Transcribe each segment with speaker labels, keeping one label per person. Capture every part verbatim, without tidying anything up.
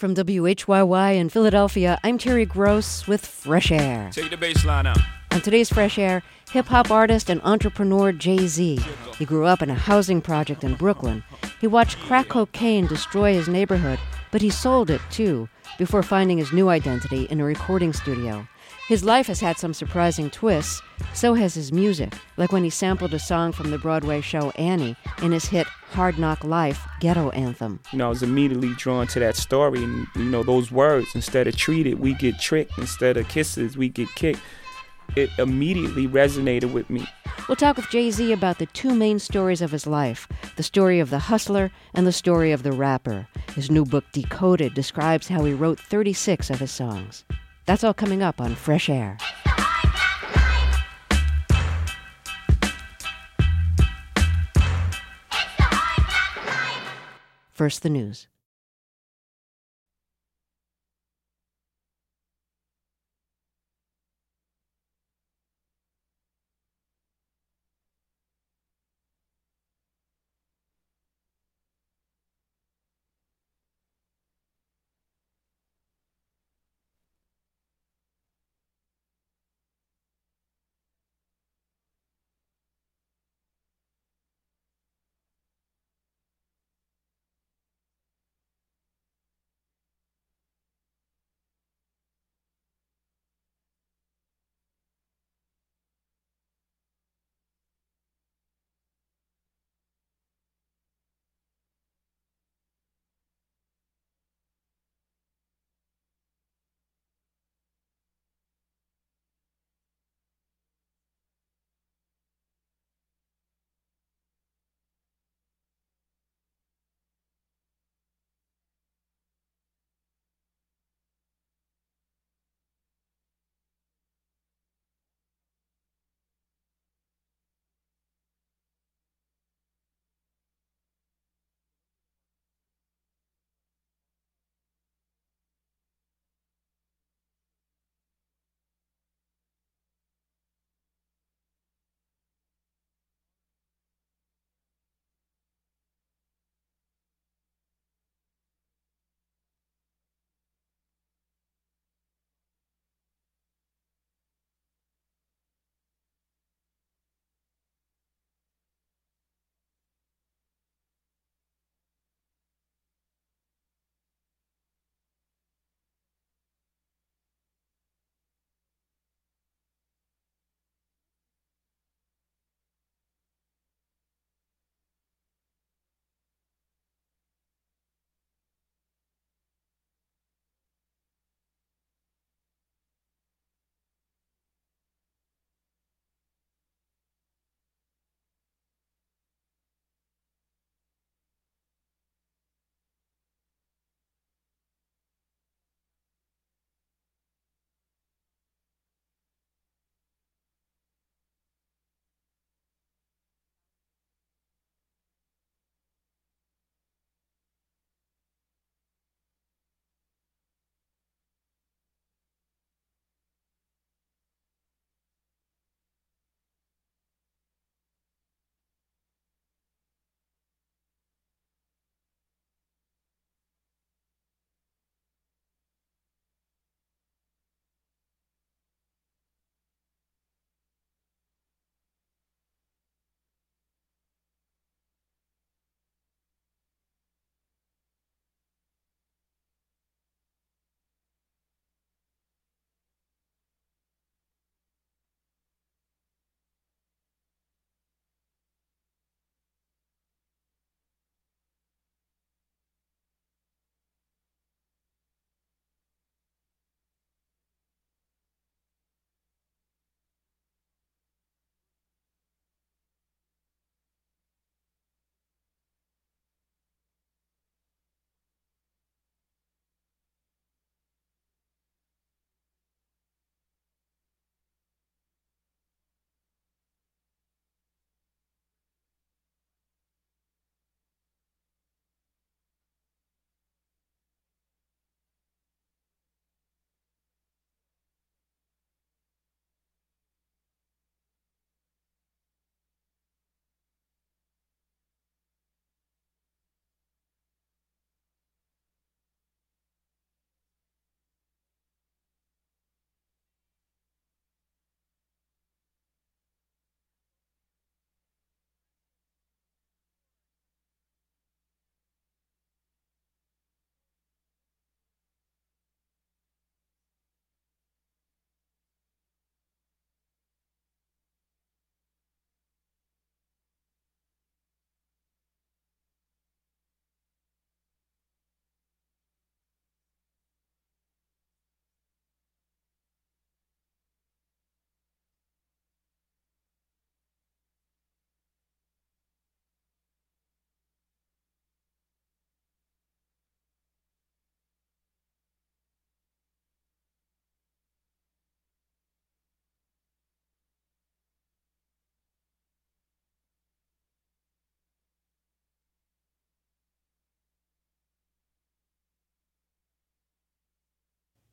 Speaker 1: From W H Y Y in Philadelphia, I'm Terry Gross with Fresh Air.
Speaker 2: Take the bass line out.
Speaker 1: On today's Fresh Air, hip-hop artist and entrepreneur Jay-Z. He grew up in a housing project in Brooklyn. He watched crack cocaine destroy his neighborhood, but he sold it too, before finding his new identity in a recording studio. His life has had some surprising twists, so has his music, like when he sampled a song from the Broadway show Annie in his hit Hard Knock Life ghetto anthem.
Speaker 3: You know, I was immediately drawn to that story and, you know, those words, instead of treated, we get tricked. Instead of kisses, we get kicked. It immediately resonated with me.
Speaker 1: We'll talk with Jay-Z about the two main stories of his life, the story of the hustler and the story of the rapper. His new book, Decoded, describes how he wrote thirty-six of his songs. That's all coming up on Fresh Air. First, the news.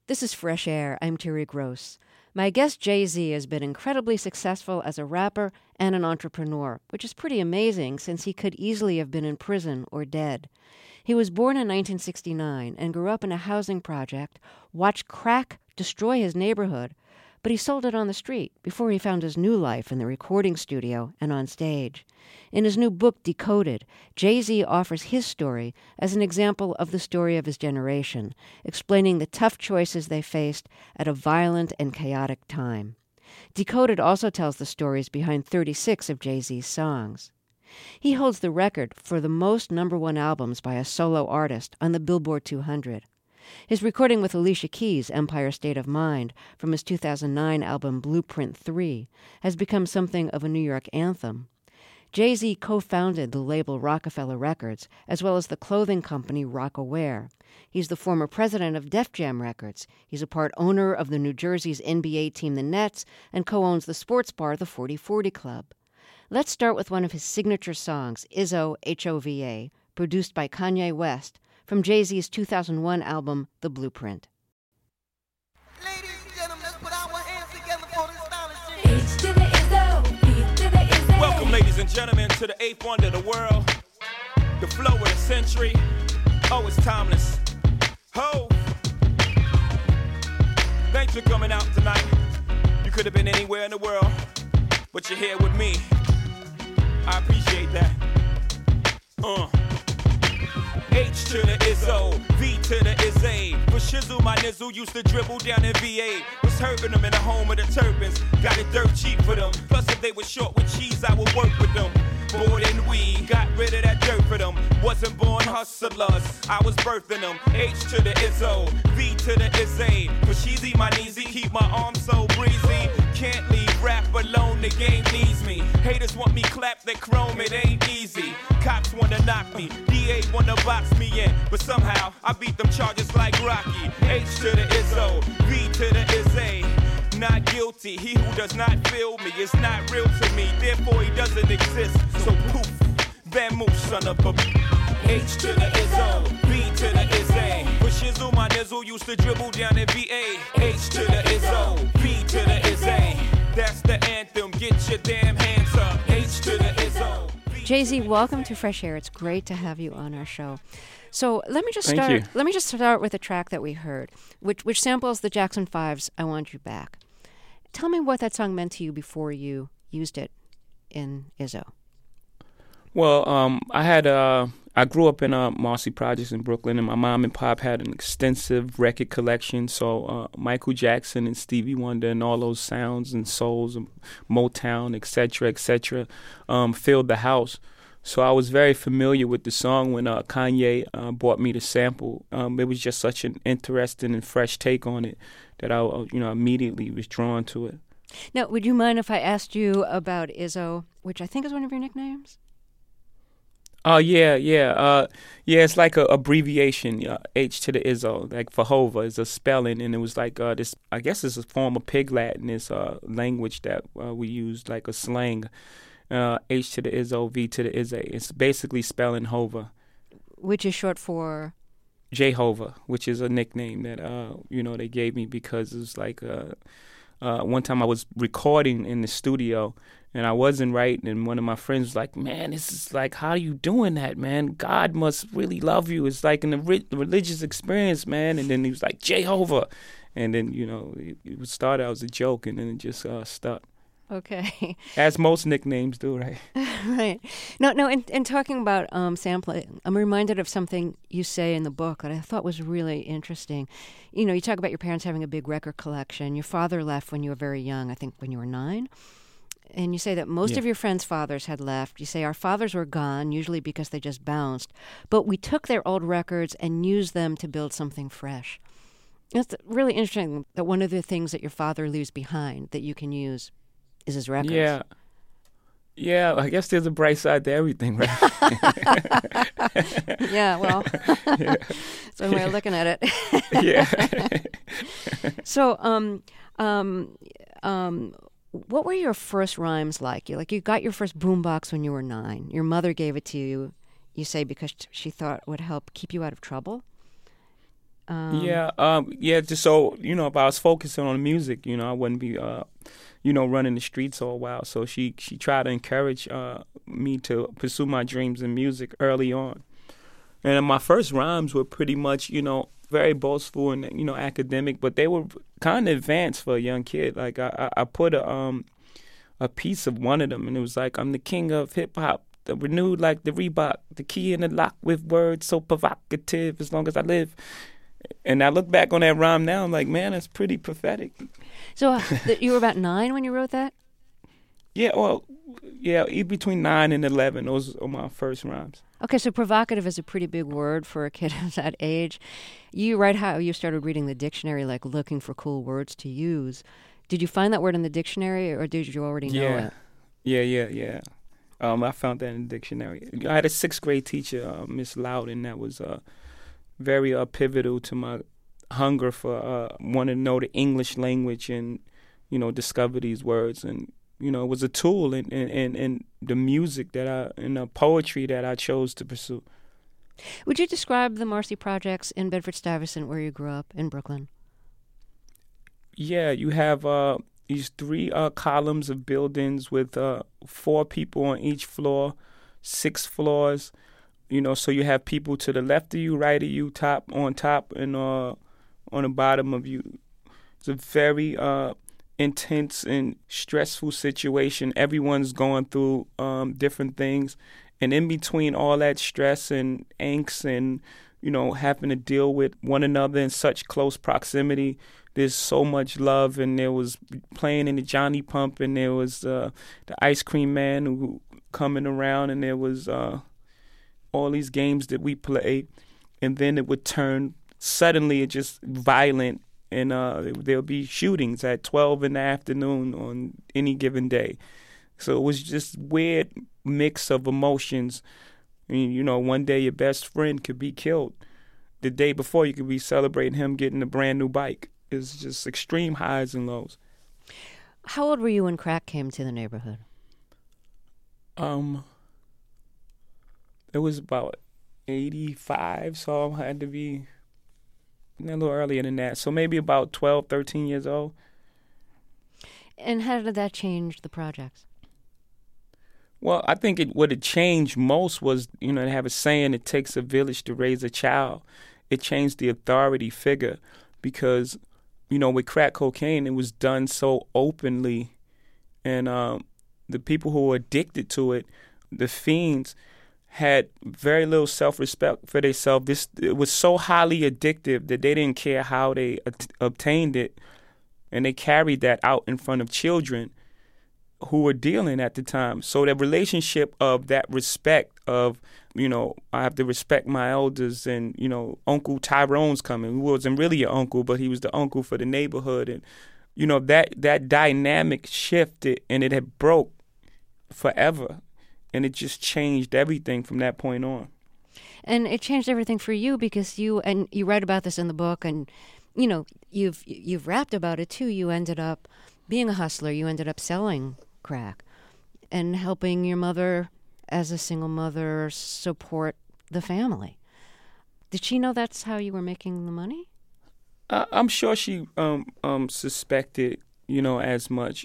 Speaker 1: This is Fresh Air. I'm Terry Gross. My guest Jay-Z has been incredibly successful as a rapper and an entrepreneur, which is pretty amazing since he could easily have been in prison or dead. He was born in nineteen sixty-nine and grew up in a housing project, watched crack destroy his neighborhood, but he sold it on the street before he found his new life in the recording studio and on stage. In his new book, Decoded, Jay-Z offers his story as an example of the story of his generation, explaining the tough choices they faced at a violent and chaotic time. Decoded also tells the stories behind thirty-six of Jay-Z's songs. He holds the record for the most number one albums by a solo artist on the Billboard two hundred. His recording with Alicia Keys, Empire State of Mind, from his two thousand nine album Blueprint three, has become something of a New York anthem. Jay-Z co-founded the label Rockefeller Records, as well as the clothing company Rockaware. He's the former president of Def Jam Records. He's a part owner of the New Jersey's N B A team, the Nets, and co-owns the sports bar, the forty forty Club. Let's start with one of his signature songs, Izzo, H O V A, produced by Kanye West, from Jay-Z's two thousand one album, The Blueprint.
Speaker 2: Ladies and gentlemen, let's put our hands together for this astonishing.
Speaker 4: H to the Izzo, B to the Izzo.
Speaker 5: Welcome, ladies and gentlemen, to the eighth wonder of the world, the flow of the century. Oh, it's timeless. Ho! Thanks for coming out tonight. You could have been anywhere in the world, but you're here with me. I appreciate that. Uh. H to the Izzo, V to the Izzy. For Shizzle, my nizzle used to dribble down in V A. Was hurting them in the home of the turbans. Got it dirt cheap for them. Plus, if they were short with cheese, I would work with them. More than we got rid of that dirt for them. Wasn't born hustlers, I was birthing them. H to the Izzo, V to the Izzy. For Sheezy, my kneesy, keep my arms so breezy. Can't leave rap alone, the game needs me. Haters want me clap that chrome, it ain't easy. Cops wanna knock me, D A wanna box me in, but somehow I beat them charges like Rocky. H to the Izzo, V to the Izzy. Not guilty, he who does not feel me is not real to me, therefore he doesn't exist. So poof, vamoose, son of a H to the Izzo, V to the Izzy. For Shizzle, my nizzle used to dribble down in V A. H to the Izzo, V to the Izzy. That's the anthem, get your damn hands up. H to the Izzo.
Speaker 1: Jay-Z, welcome to Fresh Air. It's great to have you on our show. So let me just
Speaker 3: Thank
Speaker 1: start.
Speaker 3: you.
Speaker 1: Let me just start with a track that we heard, which which samples the Jackson Five's "I Want You Back." Tell me what that song meant to you before you used it in Izzo.
Speaker 3: Well, um, I had uh, I grew up in uh, Marcy Projects in Brooklyn, and my mom and pop had an extensive record collection. So uh, Michael Jackson and Stevie Wonder and all those sounds and souls, and Motown, et cetera, et cetera, um, filled the house. So I was very familiar with the song when uh, Kanye uh, brought me the sample. Um, it was just such an interesting and fresh take on it that I, you know, immediately was drawn to it.
Speaker 1: Now, would you mind if I asked you about Izzo, which I think is one of your nicknames?
Speaker 3: Oh, yeah, yeah. Uh, yeah, it's like a abbreviation, uh, H to the Izzo, like for Hova is a spelling, and it was like uh, this, I guess it's a form of Pig Latin, this uh, language that uh, we use, like a slang. Uh, H to the Izzo, V to the Izzy. It's basically spelling Hova.
Speaker 1: Which is short for?
Speaker 3: Jehovah, which is a nickname that, uh, you know, they gave me because it was like, uh, uh, one time I was recording in the studio and I wasn't right, and one of my friends was like, man, this is like, how are you doing that, man? God must really love you. It's like an re- religious experience, man. And then he was like, Jehovah. And then, you know, it, it started out as a joke, and then it just uh, stuck.
Speaker 1: Okay.
Speaker 3: As most nicknames do, right?
Speaker 1: Right. No, no, and, and talking about um, sampling, I'm reminded of something you say in the book that I thought was really interesting. You know, you talk about your parents having a big record collection. Your father left when you were very young, I think when you were nine. And you say that most
Speaker 3: Yeah.
Speaker 1: of your friends' fathers had left. You say our fathers were gone, usually because they just bounced. But we took their old records and used them to build something fresh. It's really interesting that one of the things that your father leaves behind that you can use is his records.
Speaker 3: Yeah. Yeah, I guess there's a bright side to everything, right?
Speaker 1: Yeah, well,
Speaker 3: Yeah.
Speaker 1: that's one way of looking at it.
Speaker 3: Yeah.
Speaker 1: So, um, um, um, what were your first rhymes like? You like you got your first boombox when you were nine. Your mother gave it to you, you say, because she thought it would help keep you out of trouble. Um,
Speaker 3: yeah, um, yeah. Just so you know, if I was focusing on music, you know, I wouldn't be, uh, you know, running the streets all while. So she she tried to encourage uh, me to pursue my dreams in music early on. And my first rhymes were pretty much, you know, very boastful and, you know, academic, but they were kind of advanced for a young kid. Like I, I put a um a piece of one of them, and it was like, I'm the king of hip hop, the renewed like the Reebok, the key in the lock with words so provocative as long as I live. And I look back on that rhyme now, I'm like, man, that's pretty prophetic.
Speaker 1: So uh, th- you were about nine when you wrote that?
Speaker 3: Yeah, well, yeah, e- between nine and eleven, those are my first rhymes.
Speaker 1: Okay, so provocative is a pretty big word for a kid of that age. You write how you started reading the dictionary, like looking for cool words to use. Did you find that word in the dictionary, or did you already know
Speaker 3: yeah.
Speaker 1: it?
Speaker 3: Yeah, yeah, yeah. Um, I found that in the dictionary. I had a sixth grade teacher, uh, Miss Loudon, that was uh, very uh, pivotal to my hunger for uh, wanting to know the English language and, you know, discover these words. And, you know, it was a tool in, in, in, in the music that I, in the poetry that I chose to pursue.
Speaker 1: Would you describe the Marcy Projects in Bedford-Stuyvesant, where you grew up, in Brooklyn?
Speaker 3: Yeah, you have uh, these three uh, columns of buildings with uh, four people on each floor, six floors. You know, so you have people to the left of you, right of you, top on top, and uh, on the bottom of you. It's a very uh, intense and stressful situation. Everyone's going through um, different things, and in between all that stress and angst and, you know, having to deal with one another in such close proximity, there's so much love. And there was playing in the Johnny Pump, and there was uh, the Ice Cream Man who coming around, and there was uh, all these games that we played, and then it would turn suddenly it just violent, and uh, there'll be shootings at twelve in the afternoon on any given day. So it was just weird mix of emotions. I mean, you know, one day your best friend could be killed. The day before, you could be celebrating him getting a brand new bike. It's just extreme highs and lows.
Speaker 1: How old were you when crack came to the neighborhood?
Speaker 3: Um, it was about eighty-five, so I had to be a little earlier than that. So maybe about twelve, thirteen years old.
Speaker 1: And how did that change the projects?
Speaker 3: Well, I think it, what it changed most was, you know, they have a saying, it takes a village to raise a child. It changed the authority figure because, you know, with crack cocaine, it was done so openly. And um, the people who were addicted to it, the fiends, had very little self-respect for themselves. This it was so highly addictive that they didn't care how they at- obtained it. And they carried that out in front of children who were dealing at the time. So the relationship of that respect of, you know, I have to respect my elders, and, you know, Uncle Tyrone's coming, who wasn't really an uncle, but he was the uncle for the neighborhood. And, you know, that, that dynamic shifted, and it had broke forever. And it just changed everything from that point on.
Speaker 1: And it changed everything for you because you, and you write about this in the book, and, you know, you've you've rapped about it too. You ended up being a hustler. You ended up selling crack and helping your mother as a single mother support the family. Did she know that's how you were making the money?
Speaker 3: Uh, I'm sure she um, um, suspected, you know, as much.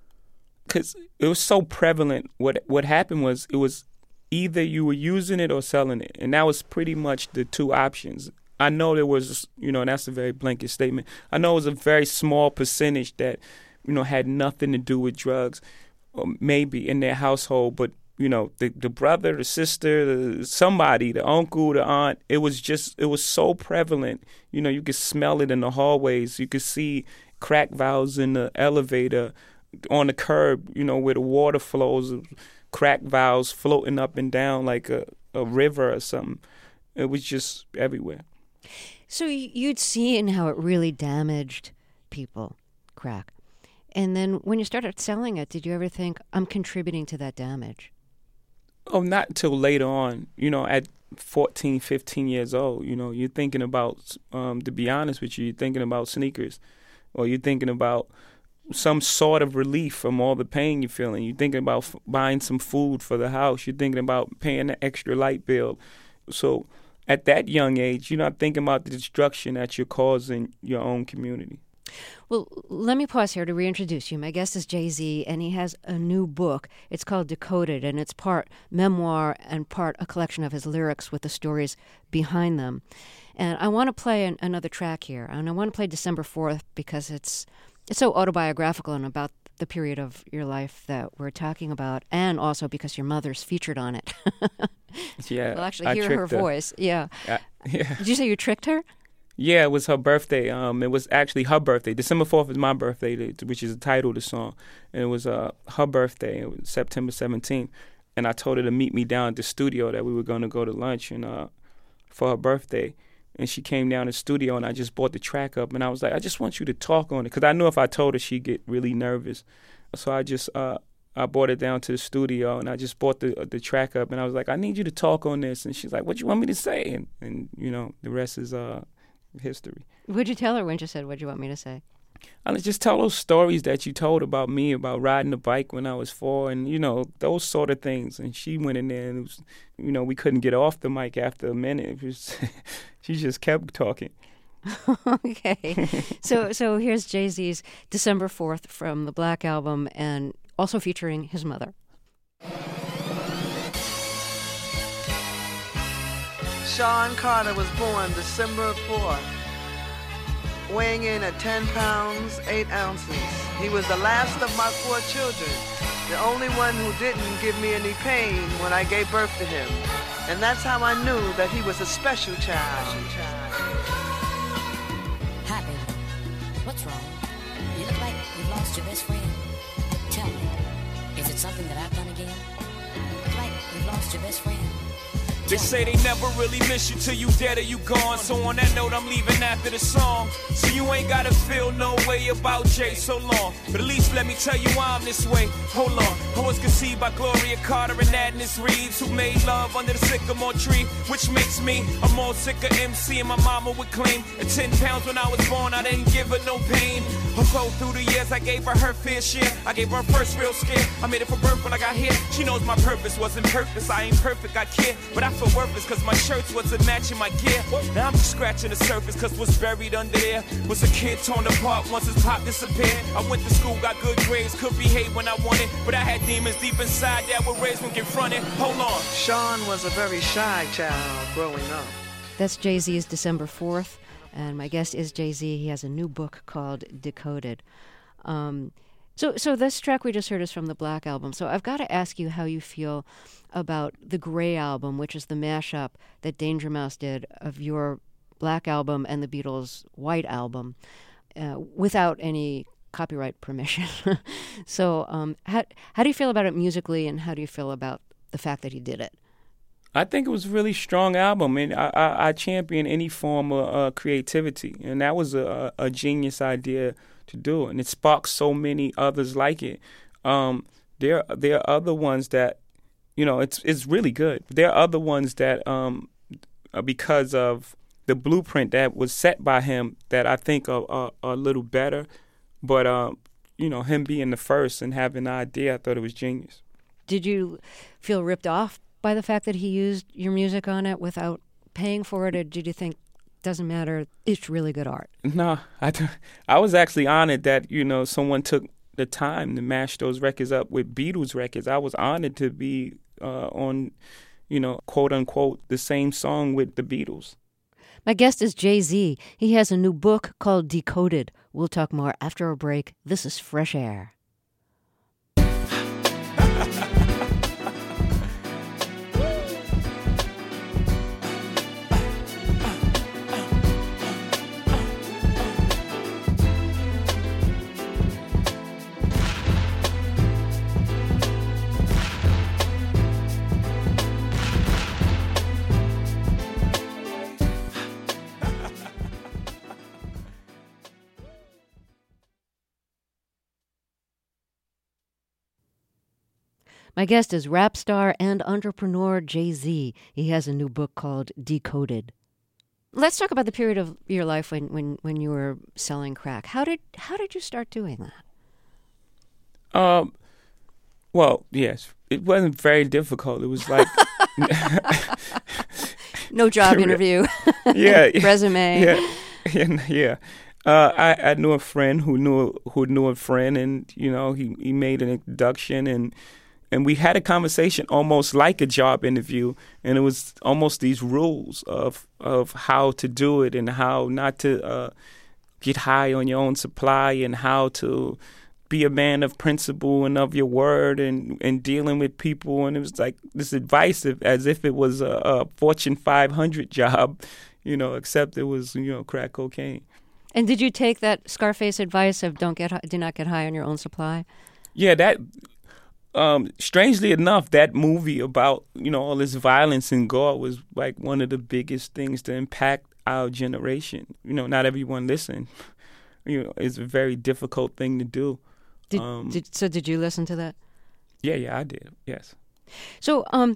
Speaker 3: Because it was so prevalent. What what happened was it was either you were using it or selling it. And that was pretty much the two options. I know there was, you know, and that's a very blanket statement. I know it was a very small percentage that, you know, had nothing to do with drugs, or maybe in their household. But, you know, the, the brother, the sister, the, somebody, the uncle, the aunt, it was just, it was so prevalent. You know, you could smell it in the hallways. You could see crack vials in the elevator, on the curb, you know, where the water flows, crack vials floating up and down like a, a river or something. It was just everywhere.
Speaker 1: So you'd seen how it really damaged people, crack. And then when you started selling it, did you ever think, I'm contributing to that damage?
Speaker 3: Oh, not until later on. You know, at fourteen, fifteen years old, you know, you're thinking about, um, to be honest with you, you're thinking about sneakers, or you're thinking about some sort of relief from all the pain you're feeling. You're thinking about f- buying some food for the house. You're thinking about paying the extra light bill. So at that young age, you're not thinking about the destruction that you're causing your own community.
Speaker 1: Well, let me pause here to reintroduce you. My guest is Jay-Z, and he has a new book. It's called Decoded, and it's part memoir and part a collection of his lyrics with the stories behind them. And I want to play an, another track here, and I want to play December fourth because it's it's so autobiographical and about the period of your life that we're talking about, and also because your mother's featured on it.
Speaker 3: Yeah,
Speaker 1: You'll actually
Speaker 3: I
Speaker 1: hear her
Speaker 3: tricked
Speaker 1: voice. Yeah.
Speaker 3: I, yeah.
Speaker 1: Did you say you tricked her?
Speaker 3: Yeah, it was her birthday. Um, it was actually her birthday. December fourth is my birthday, which is the title of the song. And it was uh, her birthday. It was September seventeenth. And I told her to meet me down at the studio, that we were going to go to lunch and uh, for her birthday. And she came down to the studio, and I just brought the track up. And I was like, I just want you to talk on it. Because I knew if I told her, she'd get really nervous. So I just uh, I brought it down to the studio, and I just brought the the track up. And I was like, I need you to talk on this. And she's like, what do you want me to say? And, and you know, the rest is... Uh, history.
Speaker 1: What'd you tell her when she said, what'd you want me to say?
Speaker 3: I was just tell those stories that you told about me, about riding the bike when I was four, and, you know, those sort of things. And she went in there, and, it was, you know, we couldn't get off the mic after a minute. It was, she just kept talking.
Speaker 1: Okay. so so here's Jay-Z's December fourth from the Black Album, and also featuring his mother.
Speaker 2: Sean Carter was born December fourth, weighing in at ten pounds, eight ounces. He was the last of my four children, the only one who didn't give me any pain when I gave birth to him. And that's how I knew that he was a special child.
Speaker 6: Hi, baby. What's wrong? You look like you've lost your best friend. Tell me, is it something that I've done again? You look like you've lost your best friend.
Speaker 5: They say they never really miss you till you dead or you gone. So on that note, I'm leaving after the song. So you ain't gotta feel no way about Jay so long. But at least let me tell you why I'm this way. Hold on. I was conceived by Gloria Carter and Agnes Reeves, who made love under the sycamore tree, which makes me a more sicker M C. And my mama would claim at ten pounds when I was born, I didn't give her no pain. Although through the years I gave her her fair share, I gave her first real scare. I made it for birth when I got here. She knows my purpose wasn't purpose. I ain't perfect, I care, but I feel worthless cause my shirts wasn't matching my gear. Now I'm just scratching the surface cause what's buried under there was a kid torn apart once his pop disappeared. I went to school, got good grades, could behave when I wanted, but I had demons deep inside that were raised when confronted. Hold on.
Speaker 2: Sean was a very shy child growing up.
Speaker 1: That's Jay-Z's December fourth, and my guest is Jay-Z. He has a new book called Decoded. Um, so, so this track we just heard is from the Black Album. So I've got to ask you how you feel about the Gray Album, which is the mashup that Danger Mouse did of your Black Album and the Beatles' White Album, uh, without any copyright permission. so, um, how how do you feel about it musically, and how do you feel about the fact that he did it?
Speaker 3: I think it was a really strong album, and I, I, I champion any form of uh, creativity, and that was a, a genius idea to do, and it sparked so many others like it. Um, there, there are other ones that, you know, it's it's really good. There are other ones that, um, because of the blueprint that was set by him, that I think are, are, are a little better. But, um, you know, him being the first and having the idea, I thought it was genius.
Speaker 1: Did you feel ripped off by the fact that he used your music on it without paying for it, or did you think, doesn't matter, it's really good art?
Speaker 3: No, I, I was actually honored that, you know, someone took the time to mash those records up with Beatles records. I was honored to be uh, on, you know, quote unquote, the same song with the Beatles.
Speaker 1: My guest is Jay-Z. He has a new book called Decoded. We'll talk more after a break. This is Fresh Air. My guest is rap star and entrepreneur Jay-Z. He has a new book called Decoded. Let's talk about the period of your life when, when, when you were selling crack. How did how did you start doing that?
Speaker 3: Um, well, yes, it wasn't very difficult. It was like
Speaker 1: No job interview.
Speaker 3: Yeah.
Speaker 1: Resume.
Speaker 3: Yeah. And, yeah. Uh, I, I knew a friend who knew who knew a friend, and you know he, he made an introduction, and and we had a conversation almost like a job interview, and it was almost these rules of of how to do it and how not to uh, get high on your own supply, and how to be a man of principle and of your word, and, and dealing with people. And it was like this advice of, as if it was a, a Fortune five hundred job, you know, except it was, you know, crack cocaine.
Speaker 1: And did you take that Scarface advice of don't get hi- do not get high on your own supply?
Speaker 3: Yeah, that um, strangely enough, that movie about, you know, all this violence and gore was like one of the biggest things to impact our generation. You know, not everyone listened. You know, it's a very difficult thing to do.
Speaker 1: Did,
Speaker 3: Um,
Speaker 1: did, so did you listen to that?
Speaker 3: Yeah, yeah, I did. Yes.
Speaker 1: So um,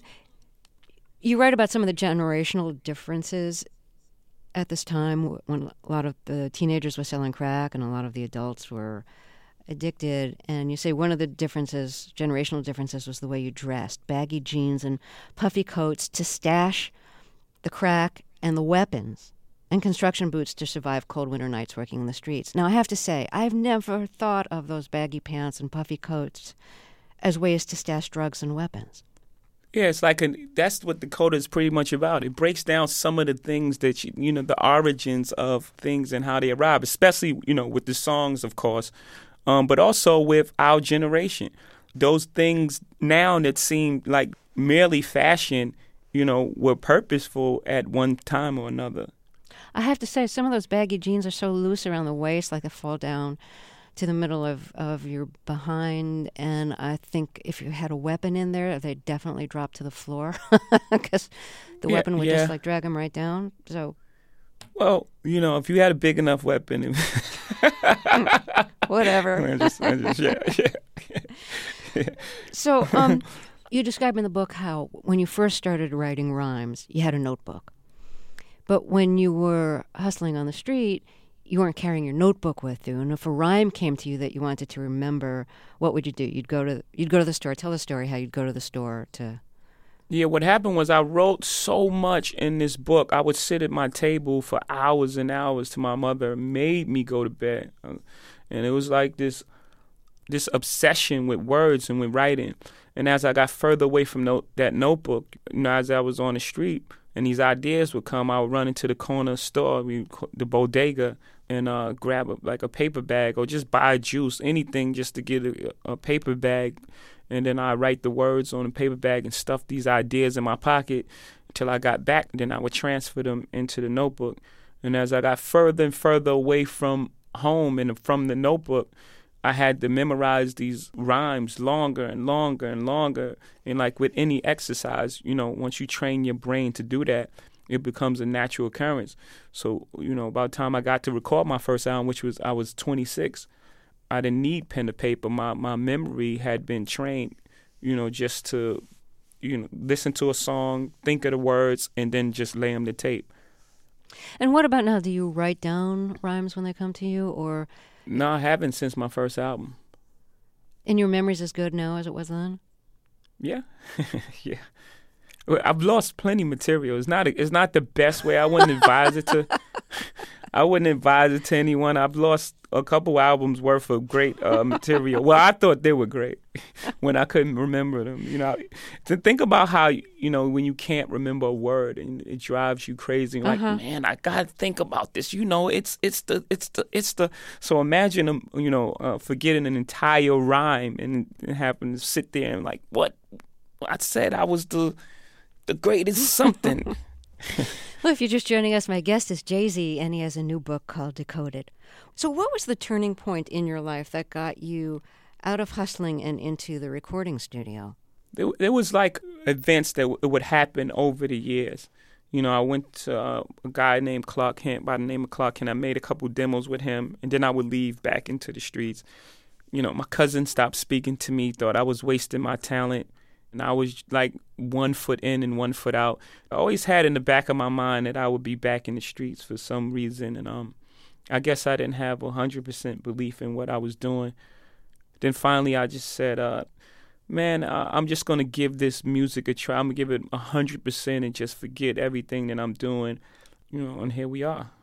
Speaker 1: you write about some of the generational differences at this time when a lot of the teenagers were selling crack and a lot of the adults were addicted. And you say one of the differences, generational differences, was the way you dressed. Baggy jeans and puffy coats to stash the crack and the weapons, and construction boots to survive cold winter nights working in the streets. Now, I have to say, I've never thought of those baggy pants and puffy coats as ways to stash drugs and weapons.
Speaker 3: Yeah, it's like a, that's what Dakota is pretty much about. It breaks down some of the things that, you, you know, the origins of things and how they arrive, especially, you know, with the songs, of course, um, but also with our generation. Those things now that seem like merely fashion, you know, were purposeful at one time or another.
Speaker 1: I have to say, some of those baggy jeans are so loose around the waist, like they fall down to the middle of, of your behind. And I think if you had a weapon in there, they'd definitely drop to the floor because the
Speaker 3: Yeah,
Speaker 1: weapon would
Speaker 3: yeah.
Speaker 1: just like drag them right down. So
Speaker 3: Well, you know, if you had a big enough weapon,
Speaker 1: whatever.
Speaker 3: I'm just, I'm just, yeah, yeah, yeah.
Speaker 1: So um, you describe in the book how when you first started writing rhymes, you had a notebook. But when you were hustling on the street, you weren't carrying your notebook with you. And if a rhyme came to you that you wanted to remember, what would you do? You'd go to you'd go to the store. Tell the story how you'd go to the store to...
Speaker 3: Yeah, what happened was I wrote so much in this book. I would sit at my table for hours and hours till my mother made me go to bed. Uh, And it was like this this obsession with words and with writing. And as I got further away from no, that notebook, you know, as I was on the street and these ideas would come, I would run into the corner store, we, the bodega, and uh, grab a, like a paper bag or just buy juice, anything just to get a, a paper bag. And then I write the words on the paper bag and stuff these ideas in my pocket until I got back. Then I would transfer them into the notebook. And as I got further and further away from home and from the notebook, I had to memorize these rhymes longer and longer and longer. And like with any exercise, you know, once you train your brain to do that, it becomes a natural occurrence. So, you know, by the time I got to record my first album, which was I was twenty-six, I didn't need pen to paper. My my memory had been trained, you know, just to, you know, listen to a song, think of the words, and then just lay them to tape.
Speaker 1: And what about now? Do you write down rhymes when they come to you, or...
Speaker 3: No, I haven't since my first album.
Speaker 1: And your memory's as good now as it was then?
Speaker 3: Yeah, yeah. Well, I've lost plenty of material. It's not. A, it's not the best way. I wouldn't advise it to. I wouldn't advise it to anyone. I've lost a couple albums worth of great uh, material. Well, I thought they were great when I couldn't remember them. You know, to think about how, you know, when you can't remember a word and it drives you crazy. Like,
Speaker 1: Uh-huh.
Speaker 3: man, I gotta think about this. You know, it's it's the it's the it's the. So imagine um, you know, uh, forgetting an entire rhyme and, and having to sit there and like, what? I said I was the the greatest something.
Speaker 1: Well, if you're just joining us, my guest is Jay-Z, and he has a new book called Decoded. So what was the turning point in your life that got you out of hustling and into the recording studio?
Speaker 3: There, there was like events that w- would happen over the years. You know, I went to uh, a guy named Clark Kent, by the name of Clark Kent. I made a couple demos with him, and then I would leave back into the streets. You know, my cousin stopped speaking to me, thought I was wasting my talent. And I was like one foot in and one foot out. I always had in the back of my mind that I would be back in the streets for some reason. And um, I guess I didn't have one hundred percent belief in what I was doing. Then finally I just said, uh, man, uh, I'm just going to give this music a try. I'm going to give it one hundred percent and just forget everything that I'm doing, you know, and here we are.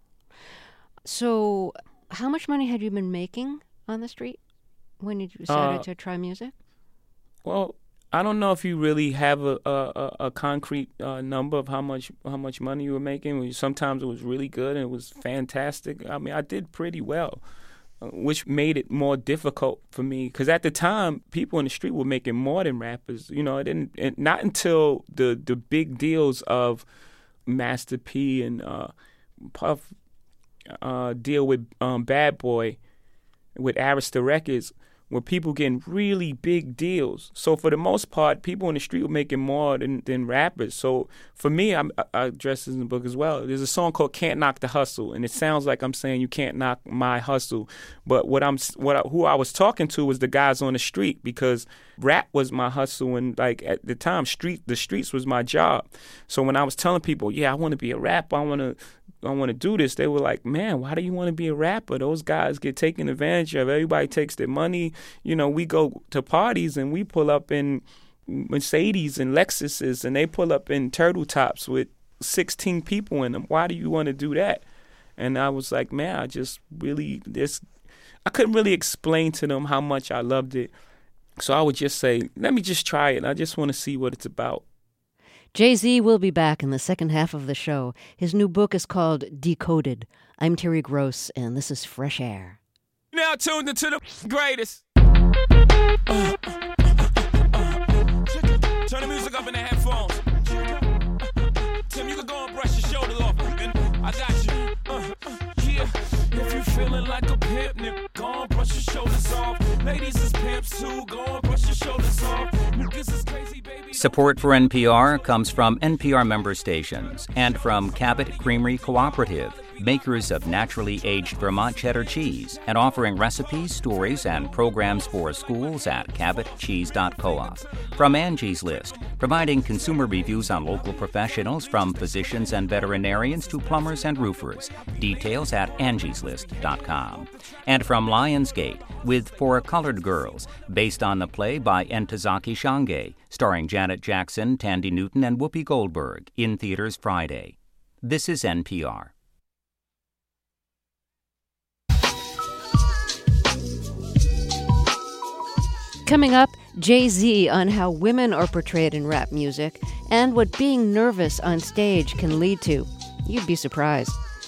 Speaker 1: So how much money had you been making on the street when you decided uh, to try music?
Speaker 3: Well, I don't know if you really have a a, a concrete uh, number of how much how much money you were making. Sometimes it was really good and it was fantastic. I mean, I did pretty well, uh, which made it more difficult for me because at the time, people in the street were making more than rappers. You know, it didn't it, not until the the big deals of Master P and uh, Puff uh, deal with um, Bad Boy with Arista Records, where people getting really big deals. So for the most part, people in the street were making more than, than rappers. So for me, I'm, I address this in the book as well. There's a song called "Can't Knock the Hustle," and it sounds like I'm saying you can't knock my hustle. But what I'm, what I, who I was talking to was the guys on the street, because rap was my hustle, and like at the time, street the streets was my job. So when I was telling people, yeah, I want to be a rapper, I want to. I want to do this, they were like, man, why do you want to be a rapper? Those guys get taken advantage of. Everybody takes their money. You know, we go to parties and we pull up in Mercedes and Lexuses, and they pull up in turtle tops with sixteen people in them. Why do you want to do that? And I was like, man, I just really, this, I couldn't really explain to them how much I loved it. So I would just say, let me just try it. I just want to see what it's about.
Speaker 1: Jay-Z will be back in the second half of the show. His new book is called Decoded. I'm Terry Gross, and this is Fresh Air.
Speaker 5: Now tuned into the greatest. Uh, uh, uh, uh, Turn the music up in the headphones. Tim, you can go and brush your shoulders off. And I got you. Uh, uh, yeah. If you feeling like a pimp, nigga, go and brush your shoulders off. Ladies is pimps too, go and brush your shoulders off. Niggas is crazy, baby.
Speaker 7: Support for N P R comes from N P R member stations and from Cabot Creamery Cooperative, makers of naturally aged Vermont cheddar cheese, and offering recipes, stories, and programs for schools at cabot cheese dot coop. From Angie's List, providing consumer reviews on local professionals from physicians and veterinarians to plumbers and roofers. Details at angies list dot com. And from Lionsgate, with Four Colored Girls, based on the play by Ntozake Shange, starring Janet Jackson, Tandy Newton, and Whoopi Goldberg, in theaters Friday. This is N P R.
Speaker 1: Coming up, Jay-Z on how women are portrayed in rap music and what being nervous on stage can lead to. You'd be surprised.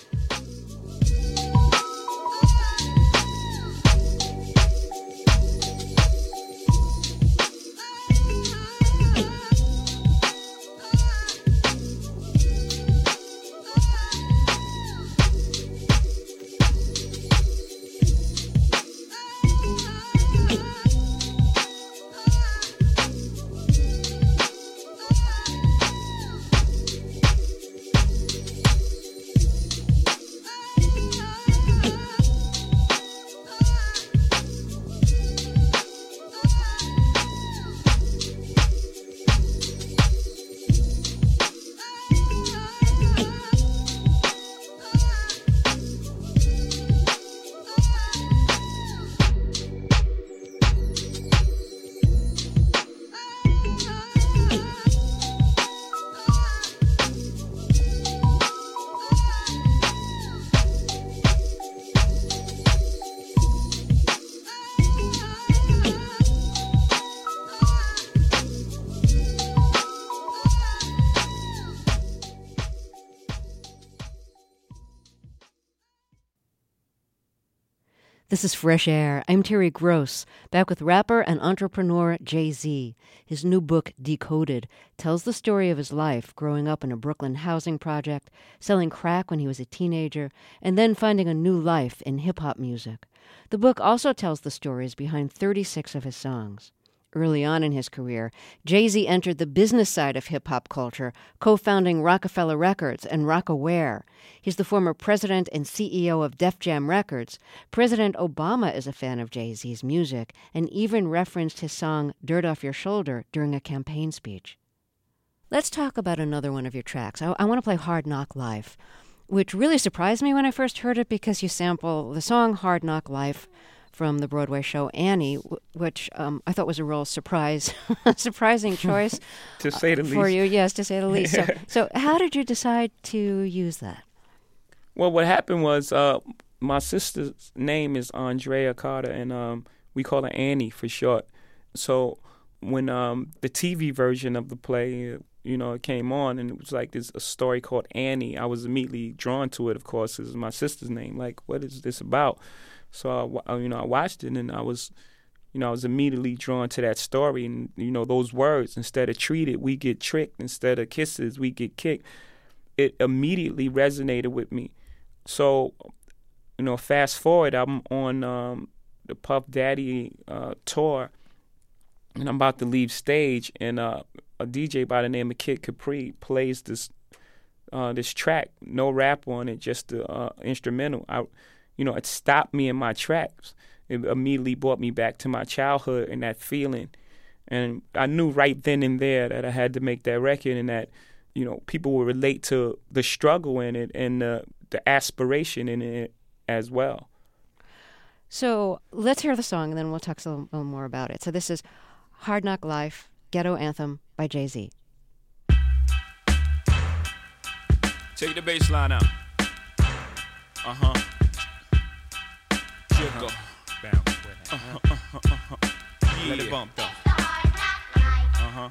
Speaker 1: This is Fresh Air. I'm Terry Gross, back with rapper and entrepreneur Jay-Z. His new book, Decoded, tells the story of his life growing up in a Brooklyn housing project, selling crack when he was a teenager, and then finding a new life in hip-hop music. The book also tells the stories behind thirty-six of his songs. Early on in his career, Jay-Z entered the business side of hip-hop culture, co-founding Rockefeller Records and Rock-Aware. He's the former president and C E O of Def Jam Records. President Obama is a fan of Jay-Z's music and even referenced his song Dirt Off Your Shoulder during a campaign speech. Let's talk about another one of your tracks. I, I want to play Hard Knock Life, which really surprised me when I first heard it because you sample the song Hard Knock Life from the Broadway show Annie, w- which um, I thought was a real surprise, surprising choice
Speaker 3: to say the
Speaker 1: uh,
Speaker 3: least.
Speaker 1: for you. Yes, to say the least. So, so how did you decide to use that?
Speaker 3: Well, what happened was uh, my sister's name is Andrea Carter, and um, we call her Annie for short. So when um, the T V version of the play, you know, it came on, and it was like this a story called Annie, I was immediately drawn to it. Of course, it's my sister's name. Like, what is this about? So I, you know, I watched it, and I was, you know, I was immediately drawn to that story, and you know, those words. Instead of treated, we get tricked. Instead of kisses, we get kicked. It immediately resonated with me. So, you know, fast forward, I'm on um, the Puff Daddy uh, tour, and I'm about to leave stage, and uh, a D J by the name of Kid Capri plays this uh, this track, no rap on it, just the uh, instrumental. I, you know, it stopped me in my tracks. It immediately brought me back to my childhood and that feeling, and I knew right then and there that I had to make that record, and that, you know, people would relate to the struggle in it and the the aspiration in it as well.
Speaker 1: So let's hear the song, and then we'll talk a little, little more about it. So this is Hard Knock Life, Ghetto Anthem by Jay-Z.
Speaker 5: Take the bass line out. Uh-huh. Jiggle. Bounce with it. Uh-huh, uh-huh, uh-huh. Yeah. Let it bump, though. Uh-huh.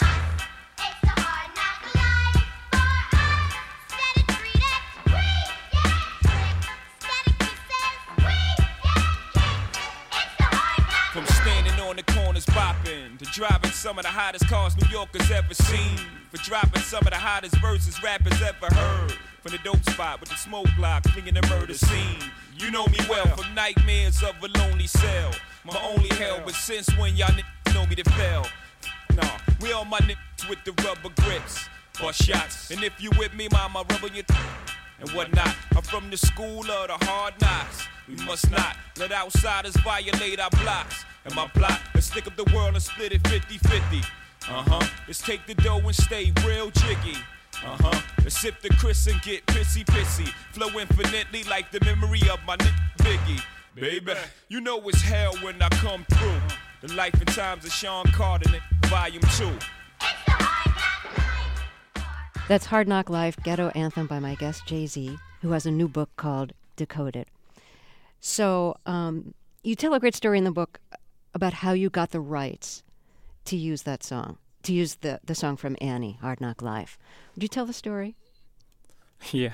Speaker 5: From standing on the corners bopping to driving some of the hottest cars New Yorkers ever seen, for dropping some of the hottest verses rappers ever heard, from the dope spot with the smoke block clinging the murder scene. You know me well from nightmares of a lonely cell, my only hell. But since when y'all niggas know me to fail? Nah, we all my niggas with the rubber grips, bust shots. And if you with me, mama, rub on your th- and whatnot. I'm from the school of the hard knocks. We must not let outsiders violate our blocks. And my plot is stick up the world and split it fifty-fifty. Uh-huh. Let's take the dough and stay real jiggy. Uh-huh. Let's sip the Chris and get pissy-pissy. Flow infinitely like the memory of my nigga Biggie. Baby, you know it's hell when I come through. The life and times of Sean Carter, volume two.
Speaker 1: That's Hard Knock Life, Ghetto Anthem by my guest Jay-Z, who has a new book called Decoded. So um, you tell a great story in the book about how you got the rights to use that song, to use the, the song from Annie, Hard Knock Life. Would you tell the story?
Speaker 3: Yeah.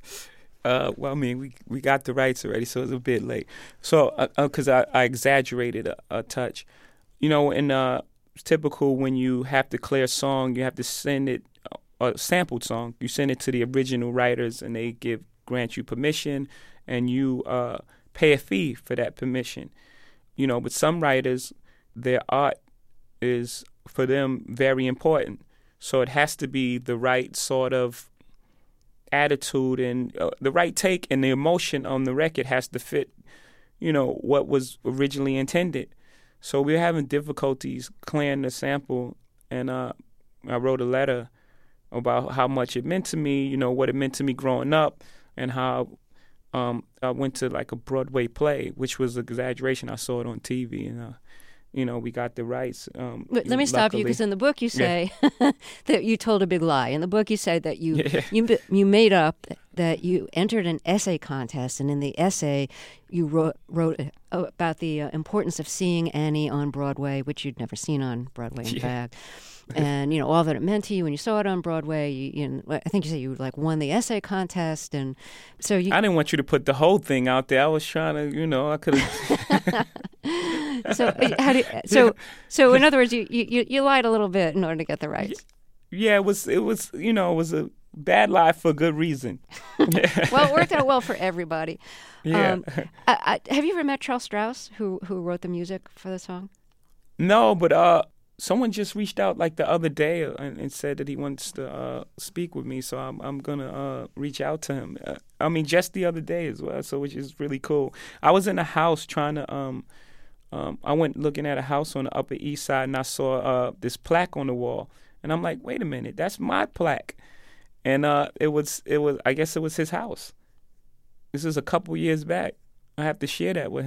Speaker 3: uh, well, I mean, we we got the rights already, so it's a bit late. So, because uh, uh, I, I exaggerated a, a touch. You know, in uh, it's typical when you have to clear a song, you have to send it, a sampled song, you send it to the original writers, and they give grant you permission, and you uh, pay a fee for that permission. You know, but some writers, their art is, for them, very important. So it has to be the right sort of attitude and uh, the right take, and the emotion on the record has to fit, you know, what was originally intended. So we're having difficulties clearing the sample, and uh, I wrote a letter about how much it meant to me, you know, what it meant to me growing up, and how um, I went to like a Broadway play, which was an exaggeration. I saw it on T V, and, uh, you know, we got the rights. Um,
Speaker 1: But let me stop you, because in the book you say yeah. that you told a big lie. In the book you say that you, yeah. you you made up that you entered an essay contest, and in the essay you wrote, wrote about the uh, importance of seeing Annie on Broadway, which you'd never seen on Broadway, in yeah. fact. And, you know, all that it meant to you when you saw it on Broadway. You, you know, I think you said you, like, won the essay contest. And so you...
Speaker 3: I didn't want you to put the whole thing out there. I was trying to, you know, I could have...
Speaker 1: so, how do, so, so, in other words, you, you, you lied a little bit in order to get the rights.
Speaker 3: Yeah, it was, it was, you know, it was a bad lie for a good reason.
Speaker 1: Well, it worked out well for everybody.
Speaker 3: Yeah.
Speaker 1: Um, I, I, have you ever met Charles Strauss, who, who wrote the music for the song?
Speaker 3: No, but... uh. Someone just reached out like the other day and, and said that he wants to uh, speak with me, so I'm I'm gonna uh, reach out to him. Uh, I mean, just the other day as well, so which is really cool. I was in a house trying to. Um, um, I went looking at a house on the Upper East Side, and I saw uh, this plaque on the wall, and I'm like, wait a minute, that's my plaque, and uh, it was it was I guess it was his house. This is a couple years back. I have to share that with him.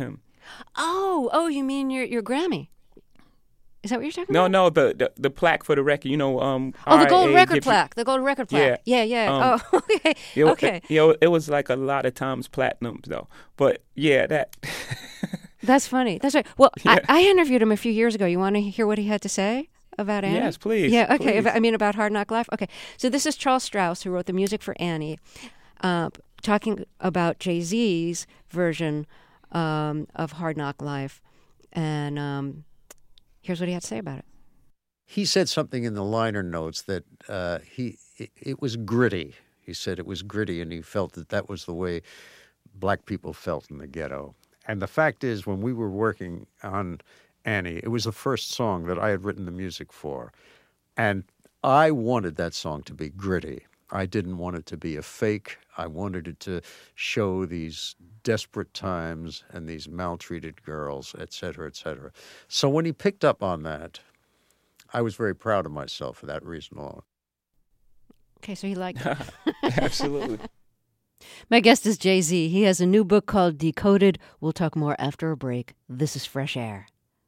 Speaker 1: Oh, oh, you mean your your Grammy? Is that what you're talking
Speaker 3: No,
Speaker 1: about?
Speaker 3: no, the, the the plaque for the record. You know, um.
Speaker 1: Oh, the gold
Speaker 3: R I A
Speaker 1: record
Speaker 3: gives you-
Speaker 1: plaque. The gold record plaque. Yeah, yeah.
Speaker 3: um,
Speaker 1: oh, okay.
Speaker 3: You know,
Speaker 1: okay.
Speaker 3: It, you know, it was like a lot of times platinum though. But yeah, that.
Speaker 1: That's funny. That's right. Well,
Speaker 3: Yeah.
Speaker 1: I, I interviewed him a few years ago. You want to hear what he had to say about Annie?
Speaker 3: Yes, please,
Speaker 1: Yeah, okay.
Speaker 3: please.
Speaker 1: I mean, about Hard Knock Life? Okay. So this is Charles Strauss, who wrote the music for Annie, uh, talking about Jay-Z's version um, of Hard Knock Life. And um, here's what he had to say about it.
Speaker 8: He said something in the liner notes that uh, he it, it was gritty. He said it was gritty, and he felt that that was the way black people felt in the ghetto. And the fact is, when we were working on Annie, it was the first song that I had written the music for. And I wanted that song to be gritty. I didn't want it to be a fake. I wanted it to show these desperate times and these maltreated girls, et cetera, et cetera. So when he picked up on that, I was very proud of myself for that reason alone.
Speaker 1: Okay, so he liked it.
Speaker 3: Absolutely.
Speaker 1: My guest is Jay-Z. He has a new book called Decoded. We'll talk more after a break. This is Fresh Air.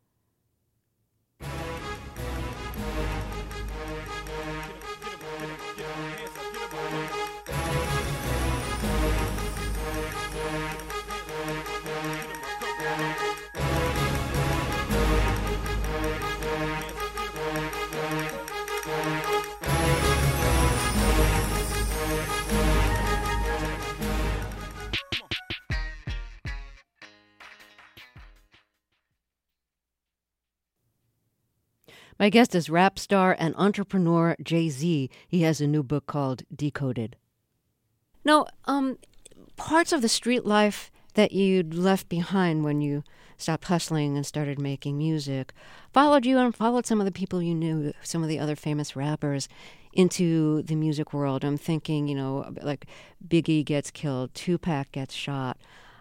Speaker 1: My guest is rap star and entrepreneur Jay-Z. He has a new book called Decoded. Now, um, parts of the street life that you'd left behind when you stopped hustling and started making music followed you and followed some of the people you knew, some of the other famous rappers, into the music world. I'm thinking, you know, like Biggie gets killed, Tupac gets shot.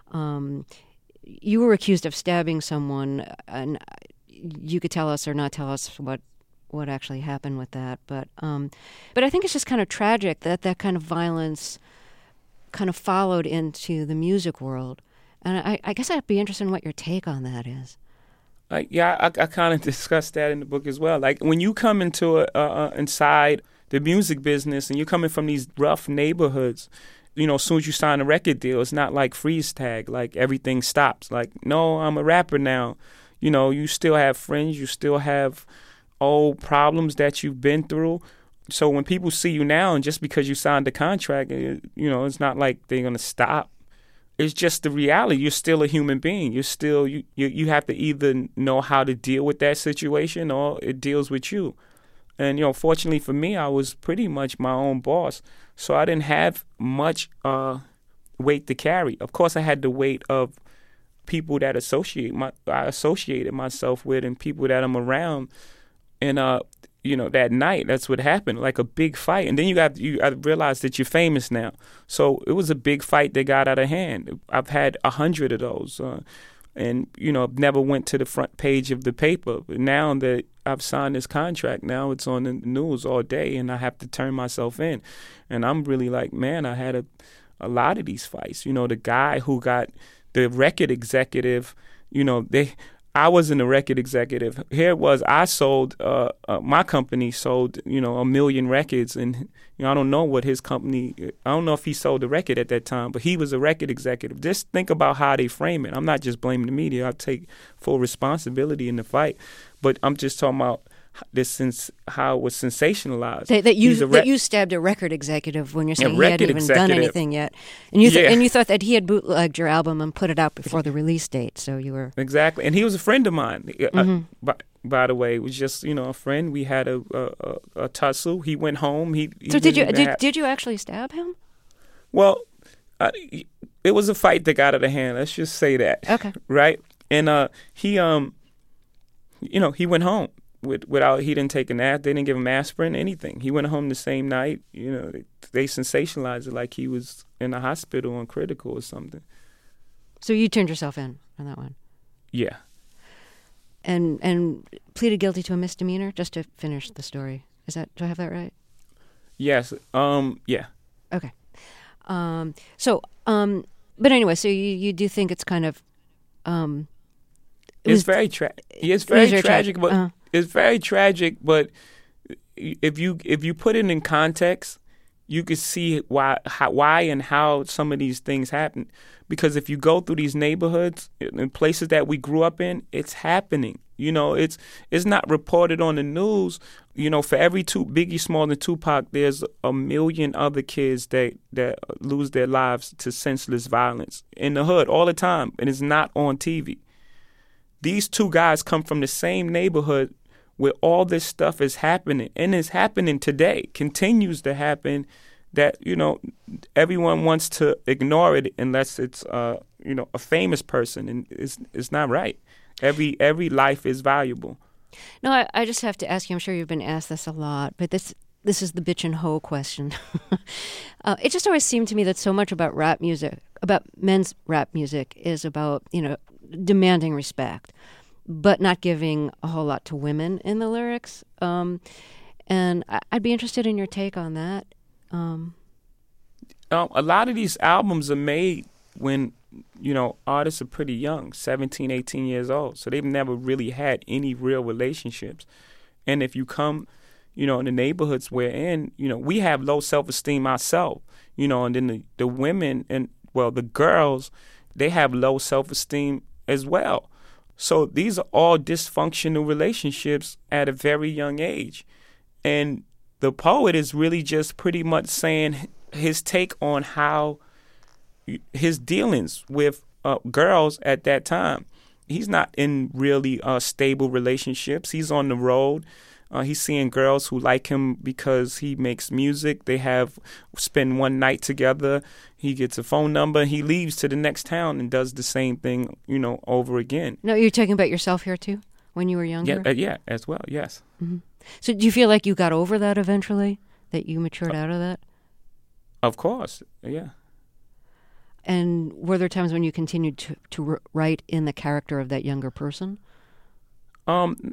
Speaker 1: Um, you were accused of stabbing someone, and you could tell us or not tell us what what actually happened with that, but um, but I think it's just kind of tragic that that kind of violence kind of followed into the music world, and I, I guess I'd be interested in what your take on that is.
Speaker 3: Like, yeah, I, I kind of discussed that in the book as well. Like when you come into a, uh, inside the music business and you're coming from these rough neighborhoods, you know, as soon as you sign a record deal, it's not like freeze tag, like everything stops. Like, no, I'm a rapper now. You know, you still have friends, you still have old problems that you've been through. So when people see you now, and just because you signed the contract, it, you know, it's not like they're going to stop. It's just the reality. You're still a human being. You're still, you, you, you have to either know how to deal with that situation or it deals with you. And, you know, fortunately for me, I was pretty much my own boss. So I didn't have much uh, weight to carry. Of course, I had the weight of people that associate my I associated myself with and people that I'm around, and uh you know that night that's what happened, like a big fight, and then you got you I realized that you're famous now, so it was a big fight that got out of hand. I've had a hundred of those, uh, and you know never went to the front page of the paper. But now that I've signed this contract, now it's on the news all day, and I have to turn myself in, and I'm really like, man, I had a a lot of these fights. You know, the guy who got the record executive, you know, they. I wasn't a record executive. Here it was. I sold. Uh, uh, my company sold, you know, a million records, and you know, I don't know what his company. I don't know if he sold a record at that time, but he was a record executive. Just think about how they frame it. I'm not just blaming the media. I take full responsibility in the fight, but I'm just talking about this since how it was sensationalized.
Speaker 1: That, that you
Speaker 3: He's a
Speaker 1: that
Speaker 3: rec-
Speaker 1: you stabbed a record executive when you're saying he
Speaker 3: record
Speaker 1: hadn't even done
Speaker 3: executive.
Speaker 1: anything yet, and you th-
Speaker 3: Yeah.
Speaker 1: and you thought that he had bootlegged your album and put it out before the release date. So you were
Speaker 3: Exactly, and he was a friend of mine.
Speaker 1: Mm-hmm.
Speaker 3: Uh, by, by the way, it was just you know a friend. We had a a, a, a tussle. He went home. He, he
Speaker 1: so did you
Speaker 3: didn't even
Speaker 1: did,
Speaker 3: have-
Speaker 1: did you actually stab him?
Speaker 3: Well, uh, it was a fight that got out of hand. Let's just say that.
Speaker 1: Okay.
Speaker 3: Right, and uh, he um, you know, he went home with without he didn't take a nap. They didn't give him aspirin, anything. He went home the same night. You know, they, they sensationalized it like he was in a hospital on critical or something.
Speaker 1: So you turned yourself in on that one,
Speaker 3: Yeah.
Speaker 1: and and pleaded guilty to a misdemeanor. Just to finish the story, is that do I have that right?
Speaker 3: Yes. Um. Yeah.
Speaker 1: Okay. Um, so, um, but anyway, so you, you do think it's kind of um, It
Speaker 3: it's
Speaker 1: was-
Speaker 3: very tra- it's
Speaker 1: it
Speaker 3: very
Speaker 1: was very
Speaker 3: tragic,
Speaker 1: tragic.
Speaker 3: but
Speaker 1: Uh-huh.
Speaker 3: it's very tragic. But if you if you put it in context, you could see why how, why and how some of these things happen. Because if you go through these neighborhoods and places that we grew up in, it's happening. You know, it's it's not reported on the news. You know, for every two Biggie Smalls and Tupac, there's a million other kids that that lose their lives to senseless violence in the hood all the time, and it's not on T V. These two guys come from the same neighborhood where all this stuff is happening, and it's happening today, continues to happen, that, you know, everyone wants to ignore it unless it's, uh, you know, a famous person, and it's it's not right. Every every life is valuable.
Speaker 1: No, I, I just have to ask you, I'm sure you've been asked this a lot, but this this is the bitch and hoe question. uh, it just always seemed to me that so much about rap music, about men's rap music, is about, you know, demanding respect, but not giving a whole lot to women in the lyrics. Um, and I, I'd be interested in your take on that. Um,
Speaker 3: Um, a lot of these albums are made when, you know, artists are pretty young, seventeen, eighteen years old. So they've never really had any real relationships. And if you come, you know, in the neighborhoods we're in, you know, we have low self-esteem ourselves, you know, and then the, the women and, well, the girls, they have low self-esteem as well. So these are all dysfunctional relationships at a very young age. And the poet is really just pretty much saying his take on how his dealings with uh, girls at that time. He's not in really uh, stable relationships. He's on the road. Uh, he's seeing girls who like him because he makes music. They have spend one night together. He gets a phone number. He leaves to the next town and does the same thing, you know, over again.
Speaker 1: no, you're talking about yourself here too, when you were younger?
Speaker 3: Yeah, uh, yeah, as well. Yes.
Speaker 1: Mm-hmm. So do you feel like you got over that eventually, that you matured out of that?
Speaker 3: Of course. Yeah.
Speaker 1: And were there times when you continued to, to r- write in the character of that younger person?
Speaker 3: Um,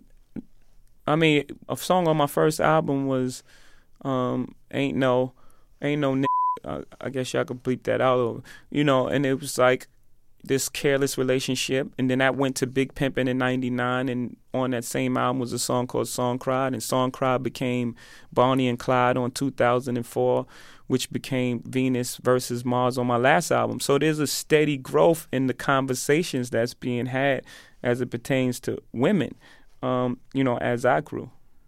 Speaker 3: I mean, a song on my first album was um, "Ain't No, Ain't No." N-. Uh, I guess y'all could bleep that out, or, you know. And it was like this careless relationship, and then that went to Big Pimpin' in ninety-nine, and on that same album was a song called "Song Cried," and "Song Cried" became Bonnie and Clyde on two thousand four, which became Venus versus Mars on my last album. So there's a steady growth in the conversations that's being had as it pertains to women, um, you know, as I grew.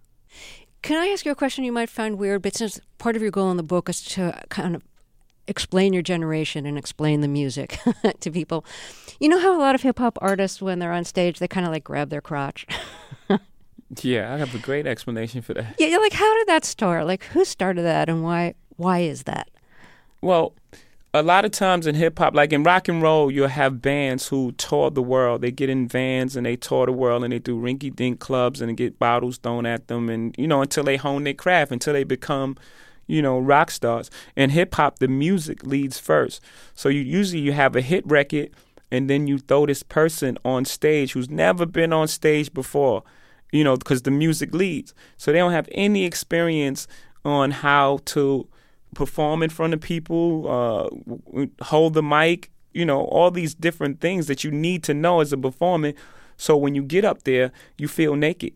Speaker 1: Can I ask you a question you might find weird, but since part of your goal in the book is to kind of explain your generation and explain the music to people, you know how a lot of hip-hop artists, when they're on stage, they kind of like grab their crotch?
Speaker 3: Yeah, I have a great explanation for that.
Speaker 1: Yeah, you're like, how did that start? Like, who started that, and why? Why is that?
Speaker 3: Well, a lot of times in hip hop, like in rock and roll, you'll have bands who tour the world. They get in vans and they tour the world, and they do rinky dink clubs and they get bottles thrown at them, and, you know, until they hone their craft, until they become, you know, rock stars. In hip hop, the music leads first. So you usually you have a hit record, and then you throw this person on stage who's never been on stage before, you know, because the music leads. So they don't have any experience on how to perform in front of people, uh, hold the mic, you know, all these different things that you need to know as a performer. So when you get up there, you feel naked,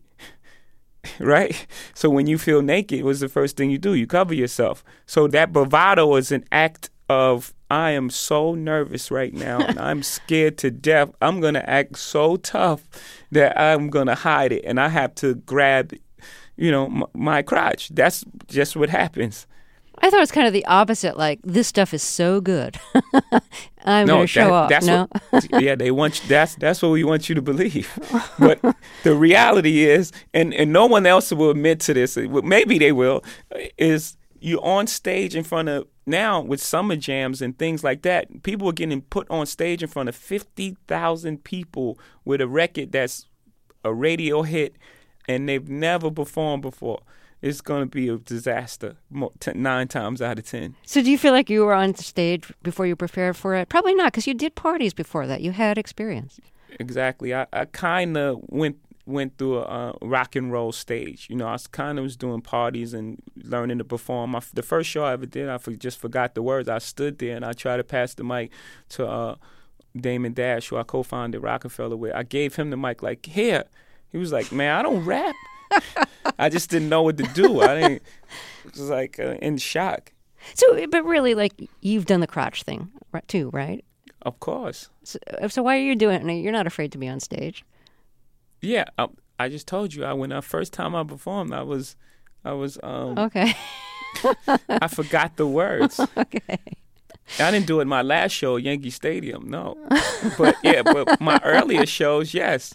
Speaker 3: right? So when you feel naked, what's the first thing you do? You cover yourself. So that bravado is an act of, I am so nervous right now, and I'm scared to death. I'm going to act so tough that I'm going to hide it, and I have to grab, you know, m- my crotch. That's just what happens.
Speaker 1: I thought it was kind of the opposite. Like, this stuff is so good, I'm
Speaker 3: No,
Speaker 1: going to show
Speaker 3: that-
Speaker 1: off.
Speaker 3: that's
Speaker 1: No,
Speaker 3: what, yeah, they want you, that's that's what we want you to believe. But the reality is, and, and no one else will admit to this. Maybe they will. Is you're on stage in front of, now with summer jams and things like that, people are getting put on stage in front of fifty thousand people with a record that's a radio hit, and they've never performed before. It's going to be a disaster mo- t- nine times out of ten.
Speaker 1: So do you feel like you were on stage before you prepared for it? Probably not, because you did parties before that. You had experience.
Speaker 3: Exactly. I, I kind of went went through a uh, rock and roll stage. You know, I kind of was doing parties and learning to perform. I, the first show I ever did, I for, just forgot the words. I stood there and I tried to pass the mic to uh, Damon Dash, who I co-founded Rockefeller with, I gave him the mic like, here. He was like, man, I don't rap. I just didn't know what to do. I didn't, it was like uh, in shock.
Speaker 1: So, but really, like, you've done the crotch thing right, too, right?
Speaker 3: Of course.
Speaker 1: So, so why are you doing it? You're not afraid to be on stage.
Speaker 3: Yeah, I, I just told you. I when the first time I performed, I was, I was. Um,
Speaker 1: okay.
Speaker 3: I forgot the words.
Speaker 1: Okay.
Speaker 3: I didn't do it my last show, Yankee Stadium. No, but yeah, but my earlier shows, yes.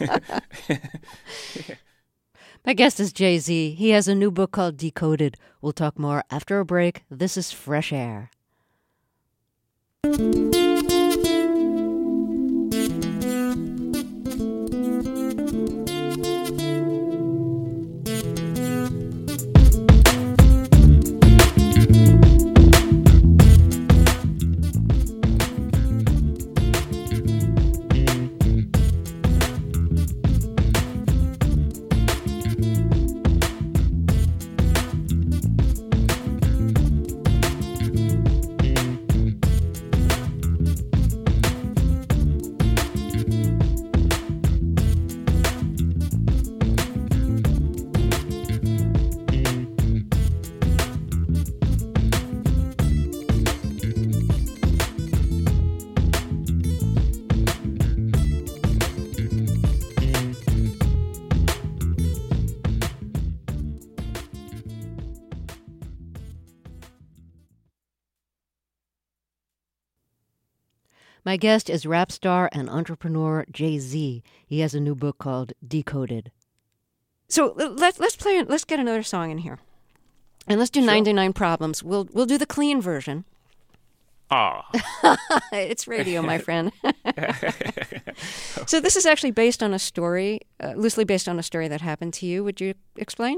Speaker 1: My guest is Jay-Z. He has a new book called Decoded. We'll talk more after a break. This is Fresh Air. My guest is rap star and entrepreneur Jay-Z. He has a new book called Decoded. So let's let's play. Let's get another song in here, and let's do sure. ninety-nine Problems. We'll we'll do the clean version.
Speaker 3: Ah,
Speaker 1: it's radio, my friend. So this is actually based on a story, uh, loosely based on a story that happened to you. Would you explain?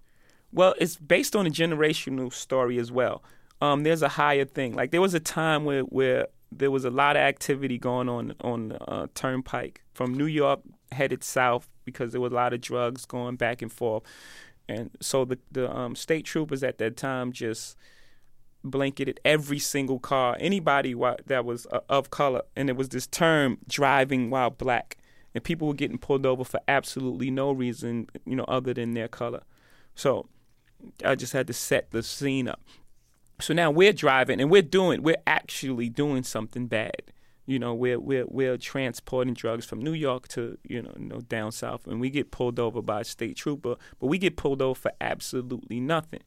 Speaker 3: Well, it's based on a generational story as well. Um, there's a higher thing. Like there was a time where where there was a lot of activity going on on the uh, Turnpike from New York headed south because there was a lot of drugs going back and forth. And so the, the um, state troopers at that time just blanketed every single car, anybody that was uh, of color. And it was this term, driving while black. And people were getting pulled over for absolutely no reason, you know, other than their color. So I just had to set the scene up. So now we're driving and we're doing, we're actually doing something bad. You know, we're we're we're transporting drugs from New York to, you know, you know, down south, and we get pulled over by a state trooper, but we get pulled over for absolutely nothing.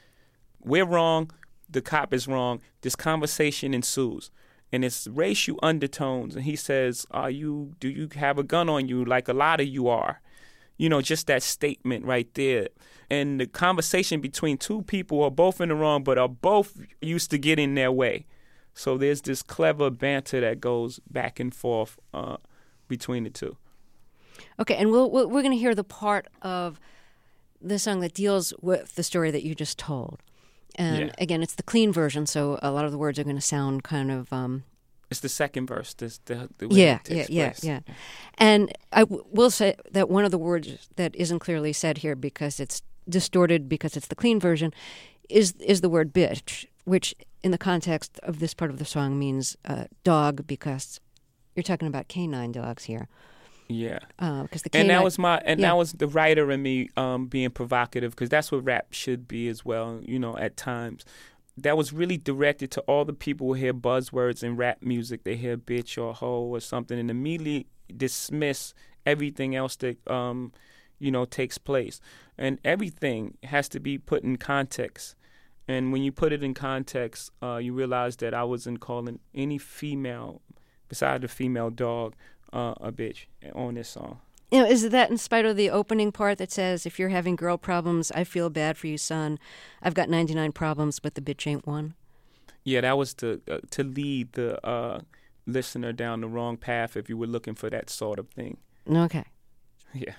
Speaker 3: We're wrong, the cop is wrong. This conversation ensues, and it's racial undertones. And he says, "Are you? Do you have a gun on you? Like a lot of you are." You know, just that statement right there. And the conversation between two people who are both in the wrong, but are both used to get in their way. So there's this clever banter that goes back and forth uh, between the two.
Speaker 1: Okay, and we'll, we'll, we're going to hear the part of the song that deals with the story that you just told. And yeah. Again, it's the clean version, so a lot of the words are going to sound kind of... Um,
Speaker 3: It's the second verse. This, the, the way
Speaker 1: yeah,
Speaker 3: it takes
Speaker 1: yeah,
Speaker 3: place.
Speaker 1: yeah, yeah. And I w- will say that one of the words that isn't clearly said here because it's distorted because it's the clean version is is the word bitch, which in the context of this part of the song means uh, dog because you're talking about canine dogs here.
Speaker 3: Yeah.
Speaker 1: Uh, because the canine,
Speaker 3: and that was my and
Speaker 1: yeah.
Speaker 3: that was the writer in me um, being provocative because that's what rap should be as well. You know, at times. That was really directed to all the people who hear buzzwords in rap music. They hear bitch or hoe or something and immediately dismiss everything else that, um, you know, takes place. And everything has to be put in context. And when you put it in context, uh, you realize that I wasn't calling any female, besides the female dog, uh, a bitch on this song.
Speaker 1: You know, is that in spite of the opening part that says, if you're having girl problems, I feel bad for you, son. I've got ninety-nine problems, but the bitch ain't one?
Speaker 3: Yeah, that was to, uh, to lead the uh, listener down the wrong path if you were looking for that sort of thing.
Speaker 1: Okay.
Speaker 3: Yeah.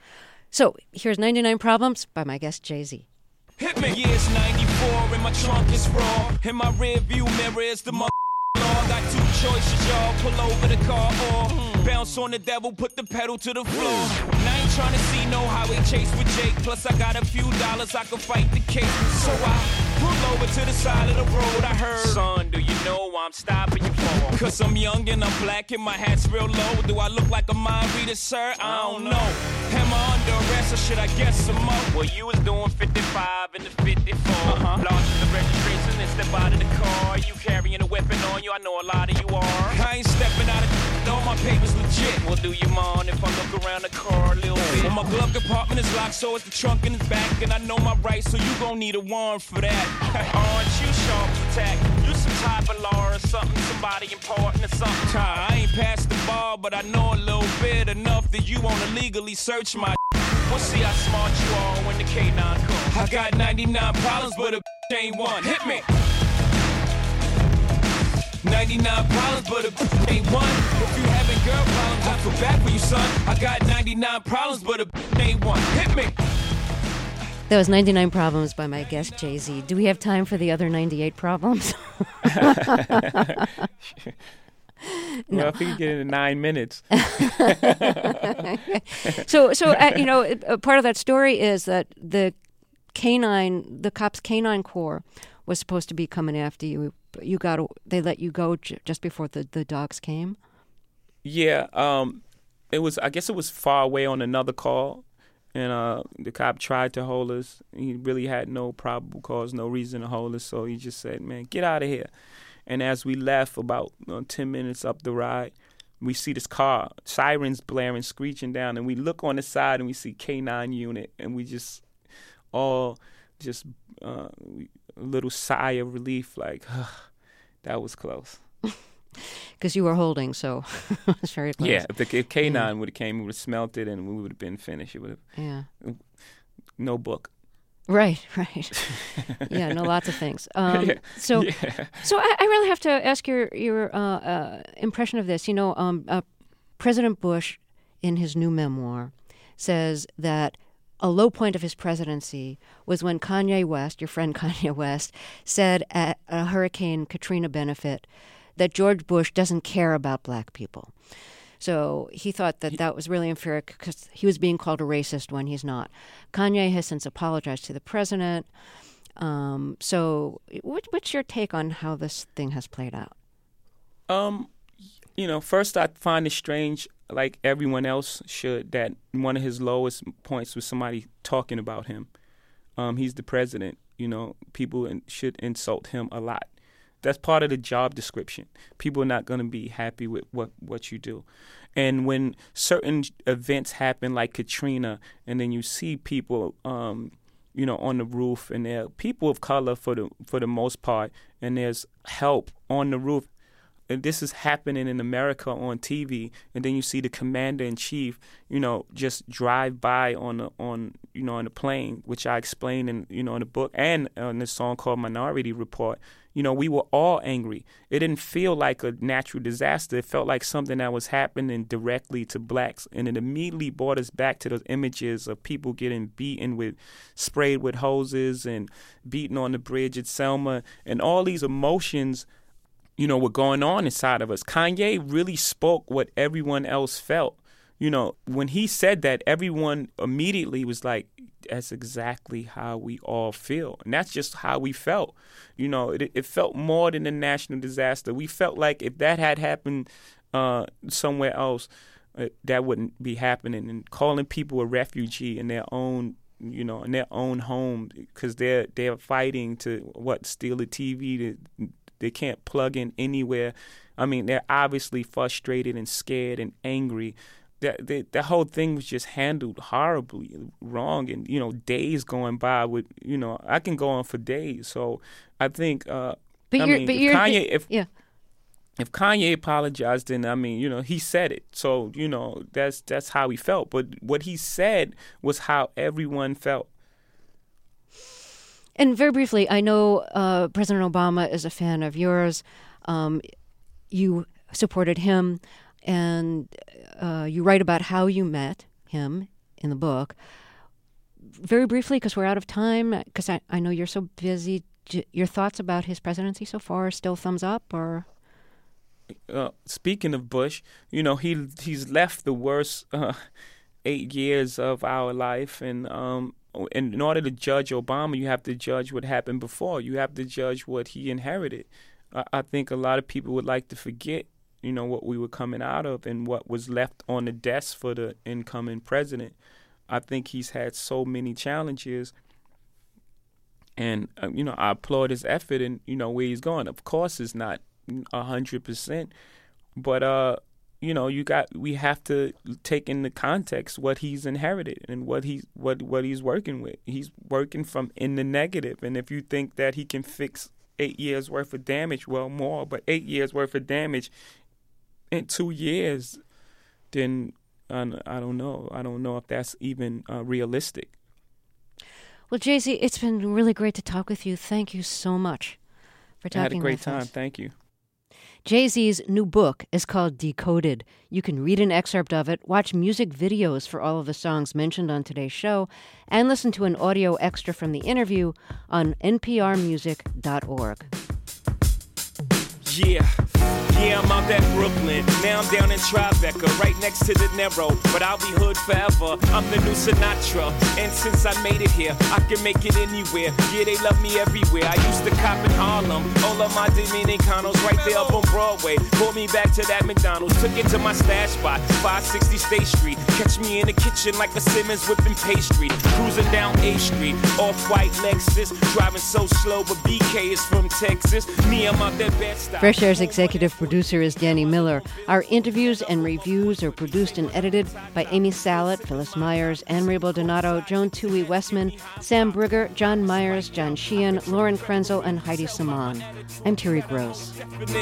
Speaker 1: So here's ninety-nine Problems by my guest, Jay-Z.
Speaker 5: Hit me. Years ninety-four and my trunk is raw. In my rear view mirror is the mother law. Got two choices, y'all. Pull over the car or bounce on the devil, put the pedal to the floor. And I ain't trying to see no highway chase with Jake. Plus I got a few dollars, I can fight the case. So I Pull over to the side of the road, I heard, son, do you know why I'm stopping you for? Cause I'm young and I'm black and my hat's real low. Do I look like a mind reader, sir? I don't know. Am I under arrest or should I guess some more? Well, you was doing fifty-five in the fifty-four. Uh-huh. Lost the registration and step out of the car. You carrying a weapon on you, I know a lot of you are. I ain't stepping out of all my papers legit. Well, do you mind if I look around the car a little bit? Well, my glove compartment is locked, so it's the trunk in the back. And I know my rights, so you gon' need a warrant for that. Aren't you sharp as attack? You some type of law or something, somebody important or something. I ain't passed the bar, but I know a little bit enough that you wanna legally search my We'll see how smart you are when the K nine comes. I got ninety-nine problems, but a ain't one. Hit me. ninety-nine problems, but a ain't one. If you having girl problems, I feel bad for you, son. I got ninety-nine problems, but a ain't one. Hit me.
Speaker 1: That was ninety-nine Problems by my guest, Jay-Z. Do we have time for the other ninety-eight problems?
Speaker 3: No. Well, if we could get into nine minutes.
Speaker 1: so, so uh, you know, uh, part of that story is that the canine, the cops' canine corps was supposed to be coming after you. You got, they let you go j- just before the, the dogs came.
Speaker 3: Yeah, um, it was. I guess it was far away on another call, and uh, the cop tried to hold us. He really had no probable cause, no reason to hold us. So he just said, "Man, get out of here." And as we left, about you know, ten minutes up the ride, we see this car, sirens blaring, screeching down, and we look on the side and we see K nine unit, and we just all just uh, a little sigh of relief, like, that was close.
Speaker 1: Because you were holding, so it's very close.
Speaker 3: Yeah, if the if K nine yeah. would have came, we would have smelt it, and we would have been finished. It would have,
Speaker 1: yeah,
Speaker 3: no book.
Speaker 1: Right, right. Yeah, no, lots of things. Um,
Speaker 3: yeah.
Speaker 1: So,
Speaker 3: yeah.
Speaker 1: so I, I really have to ask your your uh, uh, impression of this. You know, um, uh, President Bush, in his new memoir, says that a low point of his presidency was when Kanye West, your friend Kanye West, said at a Hurricane Katrina benefit that George Bush doesn't care about black people. So he thought that that was really unfair because he was being called a racist when he's not. Kanye has since apologized to the president. Um, so what, what's your take on how this thing has played out?
Speaker 3: Um, you know, first I find it strange, like everyone else should, that one of his lowest points was somebody talking about him. Um, he's the president. You know, people in, should insult him a lot. That's part of the job description. People are not going to be happy with what, what you do. And when certain events happen like Katrina, and then you see people, um, you know, on the roof, and they're people of color for the for the most part, and there's help on the roof. And this is happening in America on T V, and then you see the commander in chief, you know, just drive by on the on you know on the plane, which I explained in you know in the book and on this song called Minority Report. You know, we were all angry. It didn't feel like a natural disaster. It felt like something that was happening directly to blacks, and it immediately brought us back to those images of people getting beaten with, sprayed with hoses, and beaten on the bridge at Selma, and all these emotions. You know, were going on inside of us. Kanye really spoke what everyone else felt. You know, when he said that, everyone immediately was like, that's exactly how we all feel. And that's just how we felt. You know, it, it felt more than a national disaster. We felt like if that had happened uh, somewhere else, uh, that wouldn't be happening. And calling people a refugee in their own you know, in their own home because they're, they're fighting to, what, steal a T V to they can't plug in anywhere. I mean, they're obviously frustrated and scared and angry. That the, the whole thing was just handled horribly wrong, and you know, days going by with you know, I can go on for days. So I think, uh,
Speaker 1: but
Speaker 3: I
Speaker 1: you're,
Speaker 3: mean,
Speaker 1: but
Speaker 3: if
Speaker 1: you're,
Speaker 3: Kanye, if
Speaker 1: yeah.
Speaker 3: if Kanye apologized, then I mean, you know, he said it. So you know, that's that's how he felt. But what he said was how everyone felt.
Speaker 1: And very briefly, I know uh, President Obama is a fan of yours. Um, you supported him, and uh, you write about how you met him in the book. Very briefly, because we're out of time, because I, I know you're so busy, j- your thoughts about his presidency so far, still thumbs up, or?
Speaker 3: Uh, speaking of Bush, you know, he he's left the worst uh, eight years of our life, and um, in order to judge Obama, you have to judge what happened before. You have to judge what he inherited. I, I think a lot of people would like to forget, you know, what we were coming out of and what was left on the desk for the incoming president. I think he's had so many challenges. And, uh, you know, I applaud his effort and, you know, where he's going. Of course, it's not one hundred percent. But, uh, you know, you got we have to take into context what he's inherited and what he's, what, what he's working with. He's working from in the negative. And if you think that he can fix eight years worth of damage, well, more. But eight years worth of damage in two years, then uh, I don't know. I don't know if that's even uh, realistic.
Speaker 1: Well, Jay-Z, it's been really great to talk with you. Thank you so much for talking with us.
Speaker 3: I had a great time. Thank you.
Speaker 1: Jay-Z's new book is called Decoded. You can read an excerpt of it, watch music videos for all of the songs mentioned on today's show, and listen to an audio extra from the interview on N P R music dot org.
Speaker 5: Yeah, yeah, I'm out at Brooklyn. Now I'm down in Tribeca, right next to the Narrow. But I'll be hood forever. I'm the new Sinatra. And since I made it here, I can make it anywhere. Yeah, they love me everywhere. I used to cop in Harlem. All of my Dominicanos right there up on Broadway. Pulled me back to that McDonald's. Took it to my stash spot, five sixty State Street. Catch me in the kitchen like a Simmons whipping pastry. Cruising down A Street, off-white Lexus. Driving so slow, but B K is from Texas. Me, I'm out there Bed-Stuy.
Speaker 1: Fresh Air's executive producer is Danny Miller. Our interviews and reviews are produced and edited by Amy Salet, Phyllis Myers, Anne-Marie Baldonado, Joan Toohey Westman, Sam Brigger, John Myers, John Sheehan, Lauren Krenzel, and Heidi Saman. I'm Terry Gross.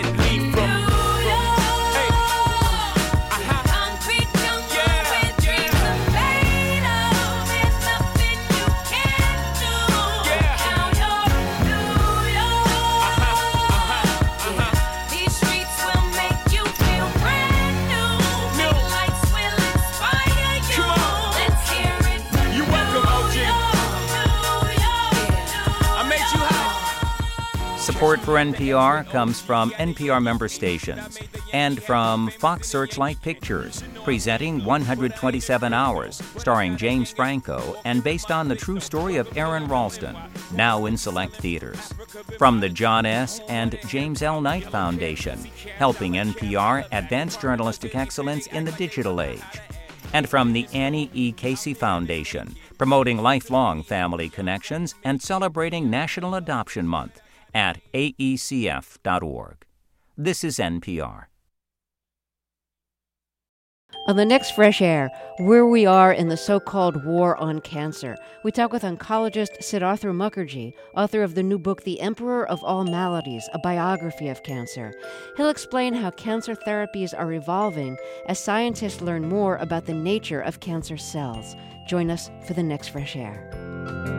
Speaker 7: Support for N P R comes from N P R member stations and from Fox Searchlight Pictures, presenting one hundred twenty-seven hours, starring James Franco and based on the true story of Aaron Ralston, now in select theaters. From the John S. and James L. Knight Foundation, helping N P R advance journalistic excellence in the digital age. And from the Annie E. Casey Foundation, promoting lifelong family connections and celebrating National Adoption Month at A E C F dot org. This is N P R.
Speaker 1: On the next Fresh Air, where we are in the so-called war on cancer, we talk with oncologist Siddhartha Mukherjee, author of the new book, The Emperor of All Maladies, a biography of cancer. He'll explain how cancer therapies are evolving as scientists learn more about the nature of cancer cells. Join us for the next Fresh Air.